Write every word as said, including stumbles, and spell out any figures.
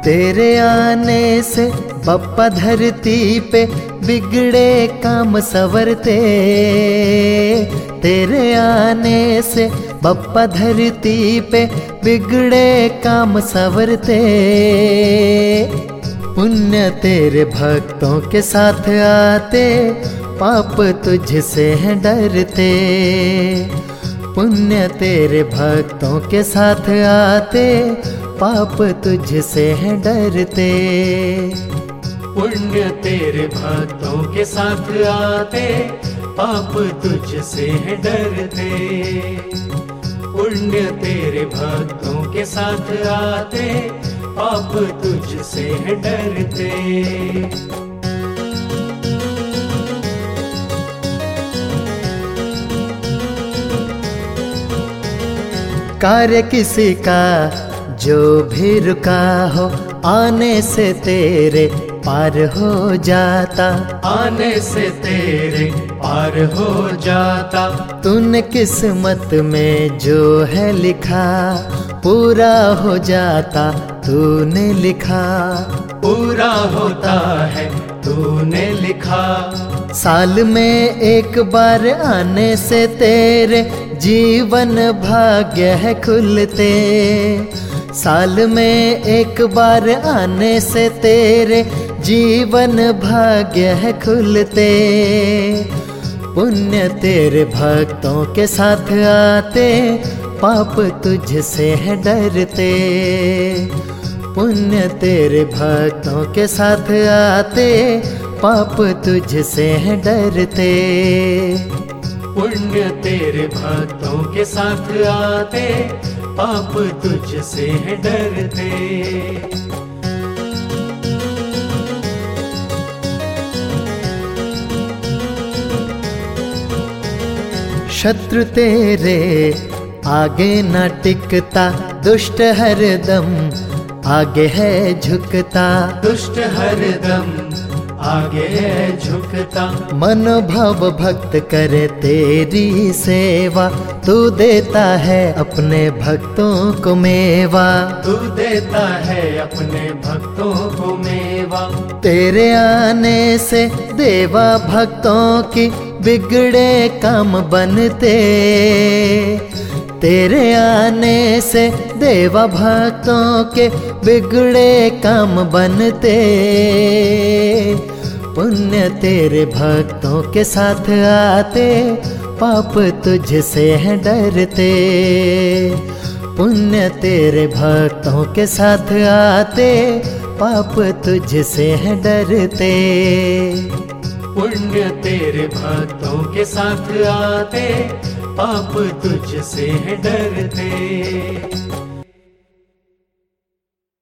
तेरे आने से बप्पा धरती पे बिगड़े काम संवरते। तेरे आने से बप्पा धरती पे बिगड़े काम संवरते। पुण्य तेरे भक्तों के साथ आते, पाप तुझसे हैं डरते। पुण्य तेरे भक्तों के साथ आते, पाप तुझसे हैं डरते। पुण्य तेरे भक्तों के साथ आते, पाप तुझसे हैं डरते। पुण्य तेरे भक्तों के साथ आते, पाप तुझसे हैं डरते। कार्य किसी का जो भी रुका हो, आने से तेरे पार हो जाता। आने से तेरे पार हो जाता। तूने किस्मत में जो है लिखा, पूरा हो जाता तूने लिखा। पूरा होता है तूने लिखा। साल में एक बार आने से तेरे जीवन भाग्य है खुलते। साल में एक बार आने से तेरे जीवन भाग्य है खुलते। पुण्य तेरे भक्तों के साथ आते, पाप तुझसे है डरते। पुण्य तेरे भक्तों के साथ आते, पाप तुझसे है डरते। पुण्य तेरे भक्तों के साथ आते, पाप तुझसे हैं डरते। शत्रु तेरे आगे न टिकता, दुष्ट हरदम आगे है झुकता। दुष्ट हरदम आगे है झुकता। मनोभाव भक्त करे तेरी सेवा, तू देता है अपने भक्तों को मेवा। तू देता है अपने भक्तों को मेवा। तेरे आने से देवा भक्तों की बिगड़े काम बनते। तेरे आने से देवा भक्तों के बिगड़े काम बनते। पुण्य तेरे भक्तों के साथ आते, पाप तुझसे हैं डरते। पुण्य तेरे भक्तों के साथ आते, पाप तुझसे हैं डरते। पुण्य तेरे भक्तों के साथ आते, पाप तुझसे हैं डरते।